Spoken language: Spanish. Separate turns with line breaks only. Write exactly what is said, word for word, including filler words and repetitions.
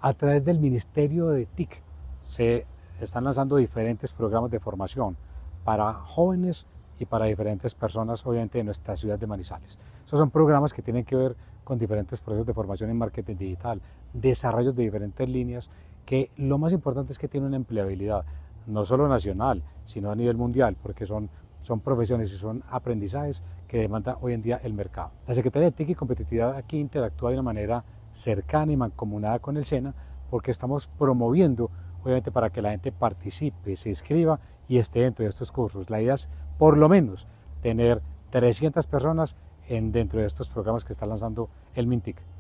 A través del Ministerio de T I C se están lanzando diferentes programas de formación para jóvenes y para diferentes personas, obviamente, de nuestra ciudad de Manizales. Esos son programas que tienen que ver con diferentes procesos de formación en marketing digital, desarrollos de diferentes líneas, que lo más importante es que tienen una empleabilidad, no solo nacional, sino a nivel mundial, porque son, son profesiones y son aprendizajes que demanda hoy en día el mercado. La Secretaría de T I C y Competitividad aquí interactúa de una manera cercana y mancomunada con el SENA, porque estamos promoviendo, obviamente, para que la gente participe, se inscriba y esté dentro de estos cursos. La idea es, por lo menos, tener trescientas personas en, dentro de estos programas que está lanzando el MINTIC.